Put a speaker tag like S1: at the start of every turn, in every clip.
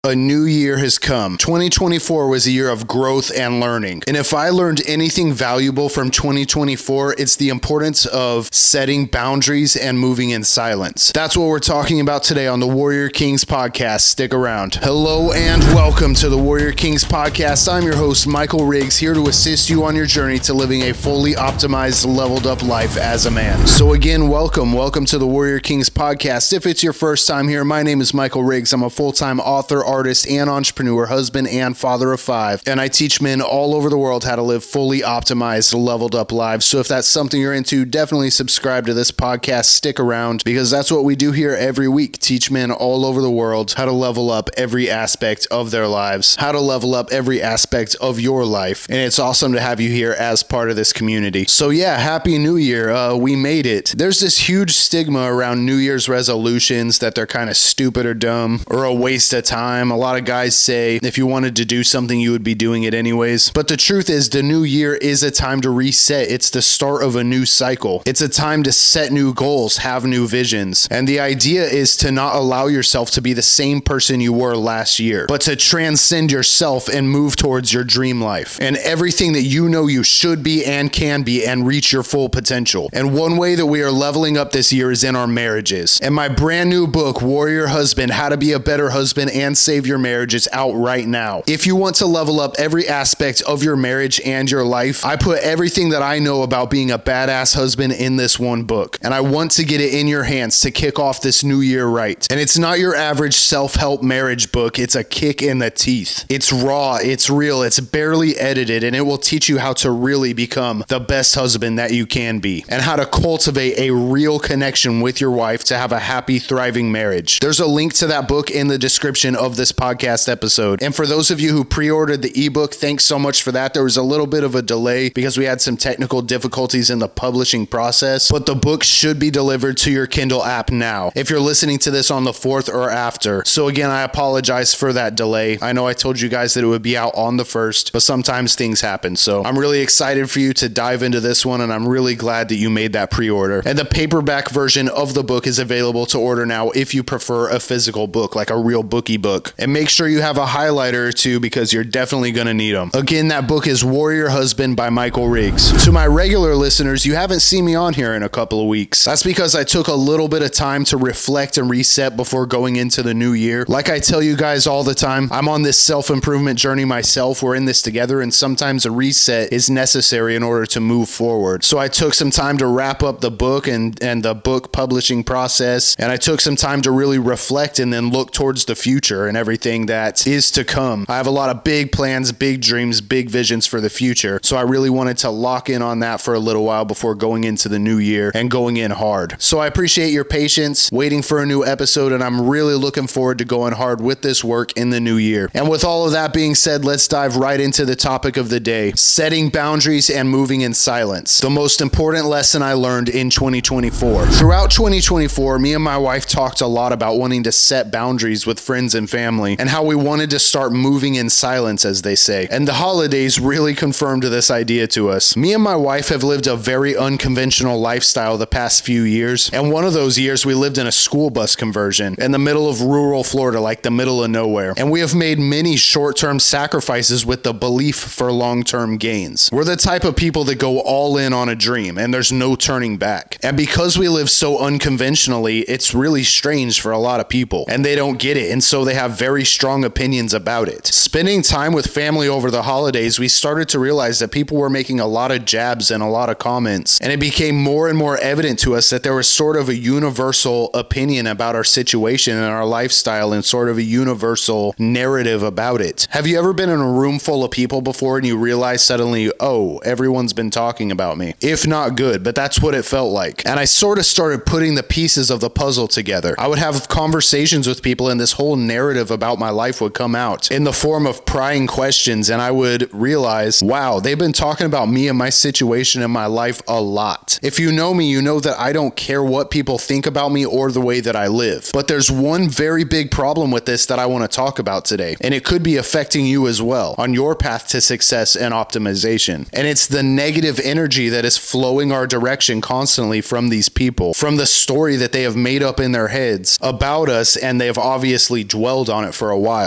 S1: A new year has come. 2024 was a year of growth and learning. And if I learned anything valuable from 2024, it's the importance of setting boundaries and moving in silence. That's what we're talking about today on the Warrior Kings podcast. Stick around. Hello and welcome to the Warrior Kings podcast. I'm your host, Michael Riggs, here to assist you on your journey to living a fully optimized, leveled up life as a man. So again, welcome to the Warrior Kings podcast. If it's your first time here, my name is Michael Riggs. I'm a full-time author, artist, and entrepreneur, husband, and father of 5. And I teach men all over the world how to live fully optimized, leveled up lives. So if that's something you're into, definitely subscribe to this podcast. Stick around because that's what we do here every week. Teach men all over the world how to level up every aspect of their lives, how to level up every aspect of your life. And it's awesome to have you here as part of this community. So yeah, Happy New Year. We made it. There's this huge stigma around New Year's resolutions that they're kind of stupid or dumb or a waste of time. A lot of guys say if you wanted to do something, you would be doing it anyways. But the truth is the new year is a time to reset. It's the start of a new cycle. It's a time to set new goals, have new visions. And the idea is to not allow yourself to be the same person you were last year, but to transcend yourself and move towards your dream life and everything that you know you should be and can be and reach your full potential. And one way that we are leveling up this year is in our marriages. And my brand new book, Warrior Husband, How to Be a Better Husband and Save Your Marriage, is out right now. If you want to level up every aspect of your marriage and your life, I put everything that I know about being a badass husband in this one book. And I want to get it in your hands to kick off this new year right. And it's not your average self-help marriage book. It's a kick in the teeth. It's raw, it's real, it's barely edited, and it will teach you how to really become the best husband that you can be and how to cultivate a real connection with your wife to have a happy, thriving marriage. There's a link to that book in the description of this podcast episode. And for those of you who pre-ordered the ebook, thanks so much for that. There was a little bit of a delay because we had some technical difficulties in the publishing process, but the book should be delivered to your Kindle app now if you're listening to this on the 4th or after. So again, I apologize for that delay. I know I told you guys that it would be out on the 1st, but sometimes things happen. So I'm really excited for you to dive into this one, and I'm really glad that you made that pre-order. And the paperback version of the book is available to order now if you prefer a physical book, like a real bookie book. And make sure you have a highlighter or two because you're definitely going to need them. Again, that book is Warrior Husband by Michael Riggs. To my regular listeners, you haven't seen me on here in a couple of weeks. That's because I took a little bit of time to reflect and reset before going into the new year. Like I tell you guys all the time, I'm on this self-improvement journey myself. We're in this together, and sometimes a reset is necessary in order to move forward. So I took some time to wrap up the book and the book publishing process, and I took some time to really reflect and then look towards the future and everything that is to come. I have a lot of big plans, big dreams, big visions for the future. So I really wanted to lock in on that for a little while before going into the new year and going in hard. So I appreciate your patience waiting for a new episode, and I'm really looking forward to going hard with this work in the new year. And with all of that being said, let's dive right into the topic of the day: setting boundaries and moving in silence. The most important lesson I learned in 2024. Throughout 2024, me and my wife talked a lot about wanting to set boundaries with friends and family and how we wanted to start moving in silence, as they say. And the holidays really confirmed this idea to us. Me and my wife have lived a very unconventional lifestyle the past few years. And one of those years, we lived in a school bus conversion in the middle of rural Florida, like the middle of nowhere. And we have made many short-term sacrifices with the belief for long-term gains. We're the type of people that go all in on a dream and there's no turning back. And because we live so unconventionally, it's really strange for a lot of people and they don't get it. And so they have very strong opinions about it. Spending time with family over the holidays, we started to realize that people were making a lot of jabs and a lot of comments. And it became more and more evident to us that there was sort of a universal opinion about our situation and our lifestyle and sort of a universal narrative about it. Have you ever been in a room full of people before and you realize suddenly, oh, everyone's been talking about me? If not good, but that's what it felt like. And I sort of started putting the pieces of the puzzle together. I would have conversations with people and this whole narrative about my life would come out in the form of prying questions, and I would realize, wow, they've been talking about me and my situation in my life a lot. If you know me, you know that I don't care what people think about me or the way that I live. But there's one very big problem with this that I want to talk about today, and it could be affecting you as well on your path to success and optimization. And it's the negative energy that is flowing our direction constantly from these people, from the story that they have made up in their heads about us, and they have obviously dwelled on it for a while.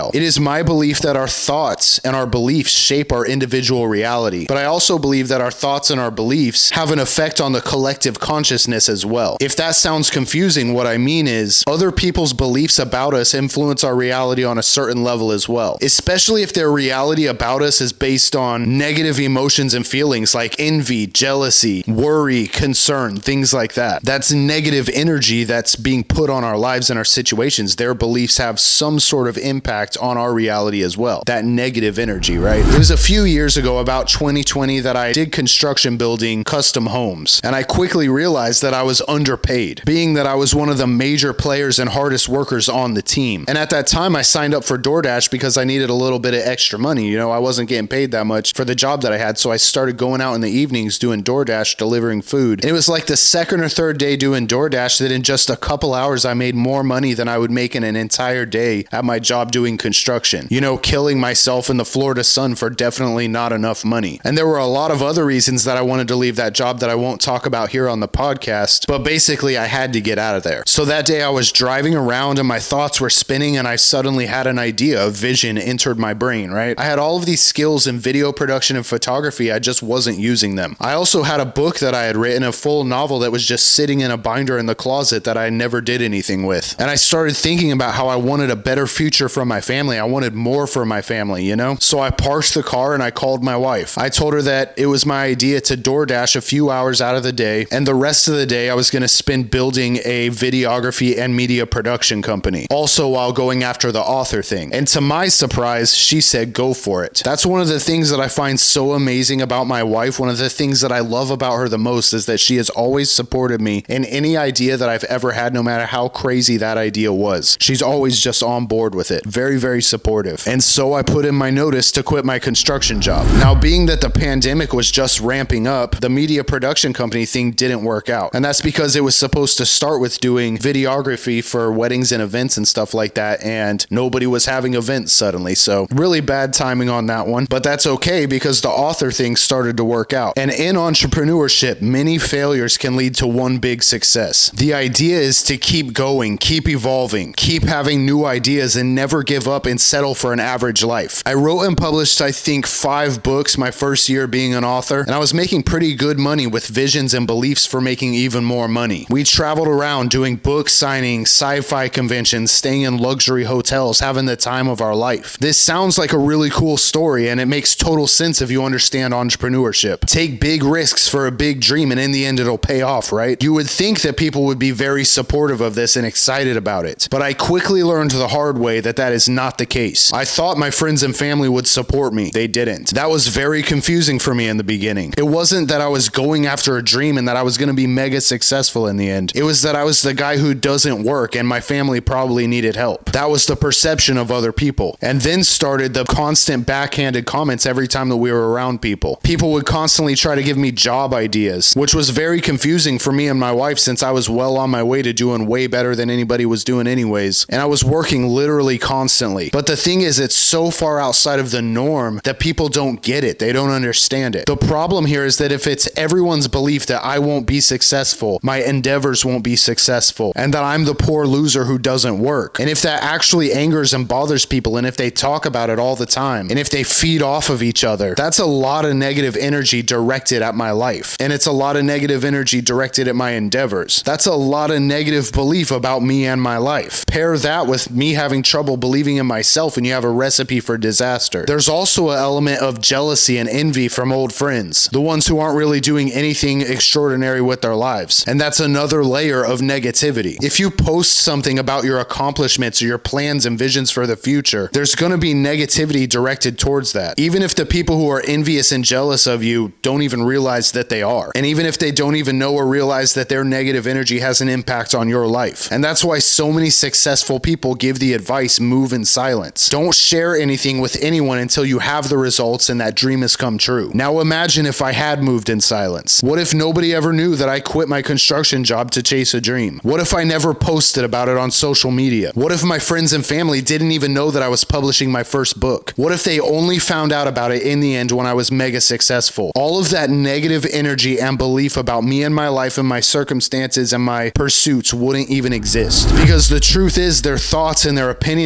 S1: lifestyle. It is my belief that our thoughts and our beliefs shape our individual reality, but I also believe that our thoughts and our beliefs have an effect on the collective consciousness as well. If that sounds confusing, what I mean is other people's beliefs about us influence our reality on a certain level as well, especially if their reality about us is based on negative emotions and feelings like envy, jealousy, worry, concern, things like that. That's negative energy that's being put on our lives and our situations. Their beliefs have some sort of impact on our reality as well. That negative energy, right? It was a few years ago, about 2020, that I did construction building custom homes, and I quickly realized that I was underpaid, being that I was one of the major players and hardest workers on the team. And at that time, I signed up for DoorDash because I needed a little bit of extra money. You know, I wasn't getting paid that much for the job that I had, so I started going out in the evenings doing DoorDash, delivering food. And it was like the second or third day doing DoorDash that in just a couple hours, I made more money than I would make in an entire day at my job doing construction. You know, killing myself in the Florida sun for definitely not enough money. And there were a lot of other reasons that I wanted to leave that job that I won't talk about here on the podcast, but basically I had to get out of there. So that day I was driving around and my thoughts were spinning, and I suddenly had an idea, a vision entered my brain, right? I had all of these skills in video production and photography, I just wasn't using them. I also had a book that I had written, a full novel that was just sitting in a binder in the closet that I never did anything with. And I started thinking about how I wanted a better future for my family. I wanted more for my family, you know? So I parked the car and I called my wife. I told her that it was my idea to DoorDash a few hours out of the day, and the rest of the day I was going to spend building a videography and media production company, also while going after the author thing. And to my surprise, she said, go for it. That's one of the things that I find so amazing about my wife. One of the things that I love about her the most is that she has always supported me in any idea that I've ever had, no matter how crazy that idea was. She's always just on board with it. Very, very supportive. And so I put in my notice to quit my construction job. Now, being that the pandemic was just ramping up, the media production company thing didn't work out. And that's because it was supposed to start with doing videography for weddings and events and stuff like that, and nobody was having events suddenly. So really bad timing on that one, but that's okay because the author thing started to work out. And in entrepreneurship, many failures can lead to one big success. The idea is to keep going, keep evolving, keep having new ideas, and never give up and settle for an average life. I wrote and published, I think, 5 books my first year being an author, and I was making pretty good money with visions and beliefs for making even more money. We traveled around doing book signings, sci-fi conventions, staying in luxury hotels, having the time of our life. This sounds like a really cool story, and it makes total sense if you understand entrepreneurship. Take big risks for a big dream, and in the end, it'll pay off, right? You would think that people would be very supportive of this and excited about it, but I quickly learned the hard way that that is not the case. I thought my friends and family would support me. They didn't. That was very confusing for me in the beginning. It wasn't that I was going after a dream and that I was going to be mega successful in the end. It was that I was the guy who doesn't work and my family probably needed help. That was the perception of other people. And then started the constant backhanded comments every time that we were around people. People would constantly try to give me job ideas, which was very confusing for me and my wife since I was well on my way to doing way better than anybody was doing anyways. And I was working literally constantly. But the thing is, it's so far outside of the norm that people don't get it. They don't understand it. The problem here is that if it's everyone's belief that I won't be successful, my endeavors won't be successful, and that I'm the poor loser who doesn't work, and if that actually angers and bothers people, and if they talk about it all the time, and if they feed off of each other, that's a lot of negative energy directed at my life. And it's a lot of negative energy directed at my endeavors. That's a lot of negative belief about me and my life. Pair that with me having trouble believing in myself, and you have a recipe for disaster. There's also an element of jealousy and envy from old friends, the ones who aren't really doing anything extraordinary with their lives. And that's another layer of negativity. If you post something about your accomplishments or your plans and visions for the future, there's going to be negativity directed towards that. Even if the people who are envious and jealous of you don't even realize that they are. And even if they don't even know or realize that their negative energy has an impact on your life. And that's why so many successful people give the advice, move in silence. Don't share anything with anyone until you have the results and that dream has come true. Now imagine if I had moved in silence. What if nobody ever knew that I quit my construction job to chase a dream? What if I never posted about it on social media? What if my friends and family didn't even know that I was publishing my first book? What if they only found out about it in the end when I was mega successful? All of that negative energy and belief about me and my life and my circumstances and my pursuits wouldn't even exist. Because the truth is, their thoughts and their opinions about me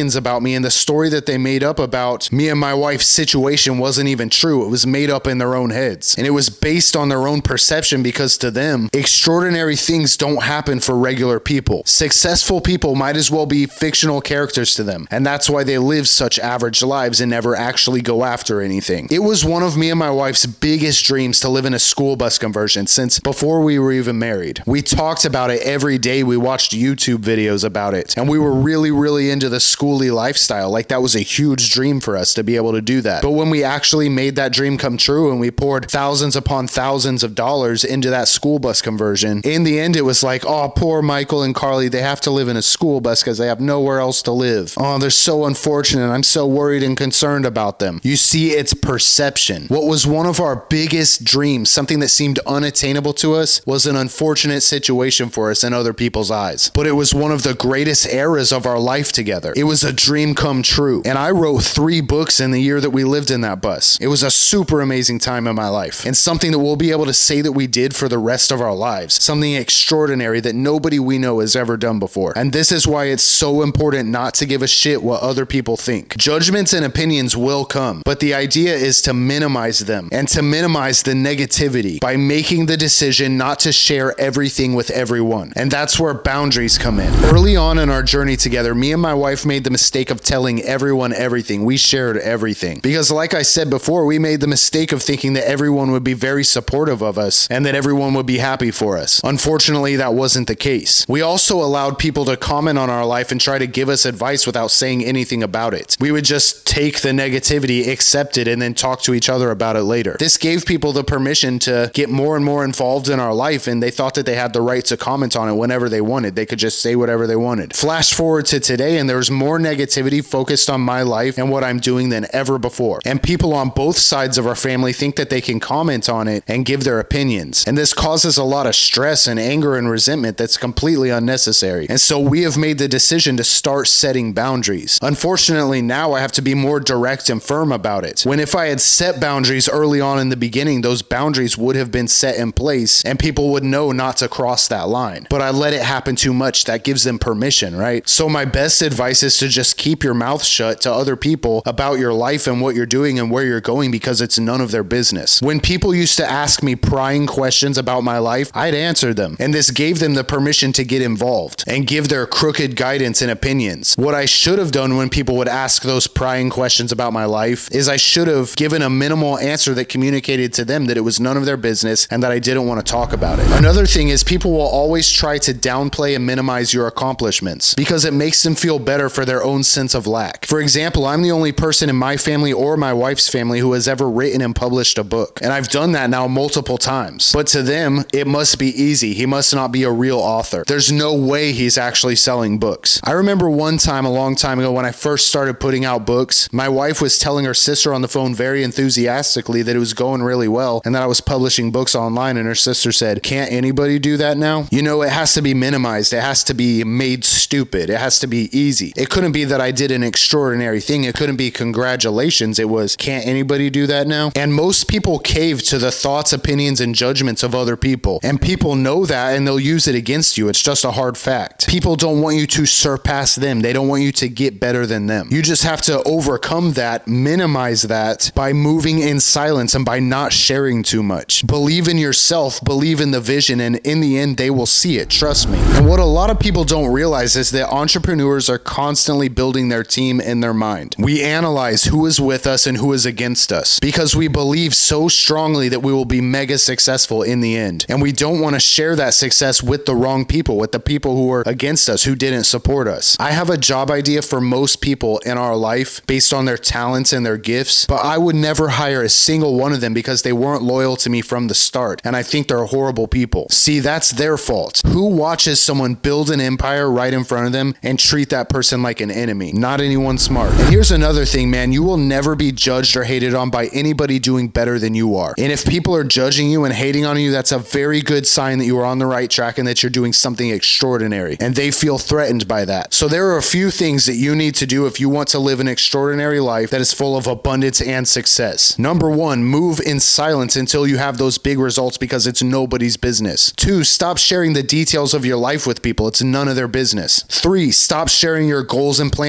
S1: me, and the story that they made up about me and my wife's situation wasn't even true. It was made up in their own heads, and it was based on their own perception, because to them, extraordinary things don't happen for regular people. Successful people might as well be fictional characters to them, and that's why they live such average lives and never actually go after anything. It was one of me and my wife's biggest dreams to live in a school bus conversion since before we were even married. We talked about it every day. We watched YouTube videos about it, and we were really into the schooly lifestyle. Like, that was a huge dream for us to be able to do that. But when we actually made that dream come true and we poured thousands upon thousands of dollars into that school bus conversion, in the end it was like, oh, poor Michael and Carly, they have to live in a school bus because they have nowhere else to live. Oh, they're so unfortunate. I'm so worried and concerned about them. You see, it's perception. What was one of our biggest dreams, something that seemed unattainable to us, was an unfortunate situation for us in other people's eyes. But it was one of the greatest eras of our life together. It was a dream come true. And I wrote 3 books in the year that we lived in that bus. It was a super amazing time in my life, and something that we'll be able to say that we did for the rest of our lives. Something extraordinary that nobody we know has ever done before. And this is why it's so important not to give a shit what other people think. Judgments and opinions will come, but the idea is to minimize them and to minimize the negativity by making the decision not to share everything with everyone. And that's where boundaries come in. Early on in our journey together, me and my wife made the mistake of telling everyone everything. We shared everything. Because like I said before, we made the mistake of thinking that everyone would be very supportive of us and that everyone would be happy for us. Unfortunately, that wasn't the case. We also allowed people to comment on our life and try to give us advice without saying anything about it. We would just take the negativity, accept it, and then talk to each other about it later. This gave people the permission to get more and more involved in our life, and they thought that they had the right to comment on it whenever they wanted. They could just say whatever they wanted. Flash forward to today, and there's more negativity focused on my life and what I'm doing than ever before. And people on both sides of our family think that they can comment on it and give their opinions. And this causes a lot of stress and anger and resentment that's completely unnecessary. And so we have made the decision to start setting boundaries. Unfortunately, now I have to be more direct and firm about it. When if I had set boundaries early on in the beginning, those boundaries would have been set in place and people would know not to cross that line. But I let it happen too much. That gives them permission, right? So my best advice is to just keep your mouth shut to other people about your life and what you're doing and where you're going, because it's none of their business. When people used to ask me prying questions about my life, I'd answer them. And this gave them the permission to get involved and give their crooked guidance and opinions. What I should have done when people would ask those prying questions about my life is I should have given a minimal answer that communicated to them that it was none of their business and that I didn't want to talk about it. Another thing is people will always try to downplay and minimize your accomplishments because it makes them feel better for their own sense of lack. For example, I'm the only person in my family or my wife's family who has ever written and published a book. And I've done that now multiple times. But to them, it must be easy. He must not be a real author. There's no way he's actually selling books. I remember one time a long time ago when I first started putting out books, my wife was telling her sister on the phone very enthusiastically that it was going really well and that I was publishing books online, and her sister said, "Can't anybody do that now?" You know, it has to be minimized. It has to be made stupid. It has to be easy. It couldn't be that I did an extraordinary thing. It couldn't be congratulations. It was, can't anybody do that now? And most people cave to the thoughts, opinions, and judgments of other people. And people know that and they'll use it against you. It's just a hard fact. People don't want you to surpass them. They don't want you to get better than them. You just have to overcome that, minimize that by moving in silence and by not sharing too much. Believe in yourself, believe in the vision, and in the end, they will see it. Trust me. And what a lot of people don't realize is that entrepreneurs are constantly building their team in their mind. We analyze who is with us and who is against us because we believe so strongly that we will be mega successful in the end. And we don't want to share that success with the wrong people, with the people who are against us, who didn't support us. I have a job idea for most people in our life based on their talents and their gifts, but I would never hire a single one of them because they weren't loyal to me from the start. And I think they're horrible people. See, that's their fault. Who watches someone build an empire right in front of them and treat that person like an enemy? Not anyone smart. And here's another thing, man. You will never be judged or hated on by anybody doing better than you are. And if people are judging you and hating on you, that's a very good sign that you are on the right track and that you're doing something extraordinary. And they feel threatened by that. So there are a few things that you need to do if you want to live an extraordinary life that is full of abundance and success. Number 1, move in silence until you have those big results because it's nobody's business. 2, stop sharing the details of your life with people. It's none of their business. 3, stop sharing your goals and plans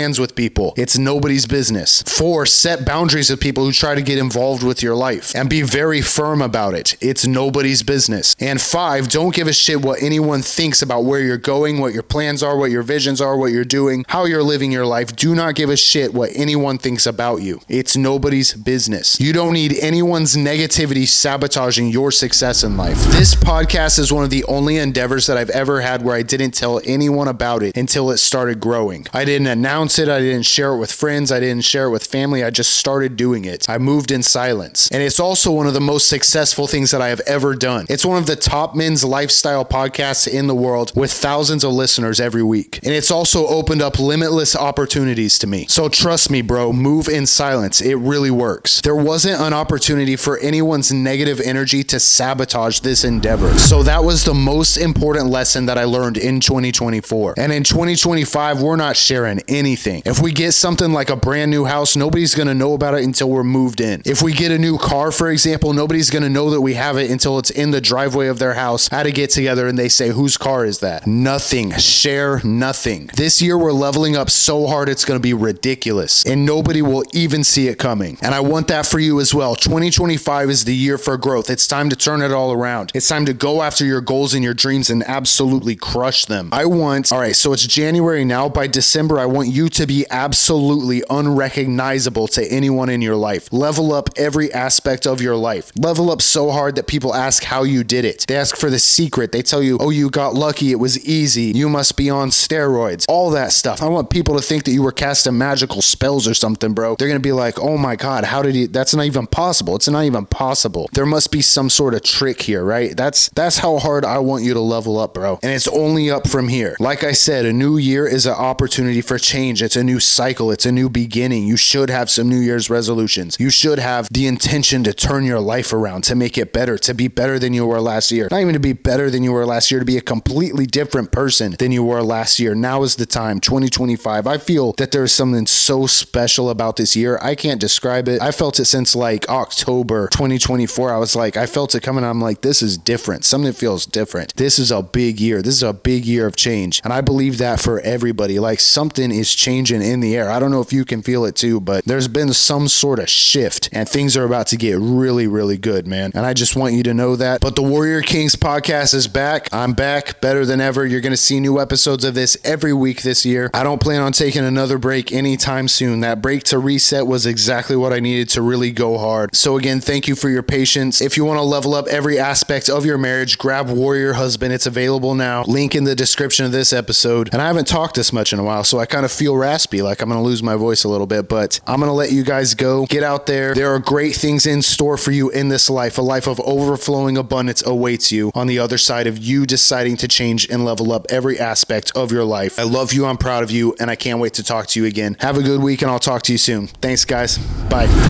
S1: plans with people. It's nobody's business. 4, set boundaries with people who try to get involved with your life and be very firm about it. It's nobody's business. And 5, don't give a shit what anyone thinks about where you're going, what your plans are, what your visions are, what you're doing, how you're living your life. Do not give a shit what anyone thinks about you. It's nobody's business. You don't need anyone's negativity sabotaging your success in life. This podcast is one of the only endeavors that I've ever had where I didn't tell anyone about it until it started growing. I didn't announce it. I didn't share it with friends. I didn't share it with family. I just started doing it. I moved in silence. And it's also one of the most successful things that I have ever done. It's one of the top men's lifestyle podcasts in the world with thousands of listeners every week. And it's also opened up limitless opportunities to me. So trust me, bro, move in silence. It really works. There wasn't an opportunity for anyone's negative energy to sabotage this endeavor. So that was the most important lesson that I learned in 2024. And in 2025, we're not sharing anything. If we get something like a brand new house, nobody's going to know about it until we're moved in. If we get a new car, for example, nobody's going to know that we have it until it's in the driveway of their house at a get together and they say, whose car is that? Nothing. Share nothing. This year, we're leveling up so hard, it's going to be ridiculous and nobody will even see it coming. And I want that for you as well. 2025 is the year for growth. It's time to turn it all around. It's time to go after your goals and your dreams and absolutely crush them. All right, so it's January now. By December, I want you to be absolutely unrecognizable to anyone in your life. Level up every aspect of your life. Level up so hard that people ask how you did it. They ask for the secret. They tell you, oh, you got lucky. It was easy. You must be on steroids. All that stuff. I want people to think that you were casting magical spells or something, bro. They're going to be like, oh my God, how did he? That's not even possible. It's not even possible. There must be some sort of trick here, right? That's how hard I want you to level up, bro. And it's only up from here. Like I said, a new year is an opportunity for change. It's a new cycle. It's a new beginning. You should have some New Year's resolutions. You should have the intention to turn your life around, to make it better, to be better than you were last year. Not even to be better than you were last year, to be a completely different person than you were last year. Now is the time, 2025. I feel that there's something so special about this year. I can't describe it. I felt it since like October 2024. I felt it coming. I'm like, this is different. Something feels different. This is a big year. This is a big year of change. And I believe that for everybody. Like something is changing in the air. I don't know if you can feel it too, but there's been some sort of shift and things are about to get really, really good, man. And I just want you to know that. But the Warrior Kings podcast is back. I'm back better than ever. You're going to see new episodes of this every week this year. I don't plan on taking another break anytime soon. That break to reset was exactly what I needed to really go hard. So again, thank you for your patience. If you want to level up every aspect of your marriage, grab Warrior Husband. It's available now. Link in the description of this episode. And I haven't talked this much in a while, so I kind of feel raspy, like I'm going to lose my voice a little bit, but I'm going to let you guys go. Get out there. There are great things in store for you in this life. A life of overflowing abundance awaits you on the other side of you deciding to change and level up every aspect of your life. I love you. I'm proud of you, and I can't wait to talk to you again. Have a good week, and I'll talk to you soon. Thanks, guys. Bye.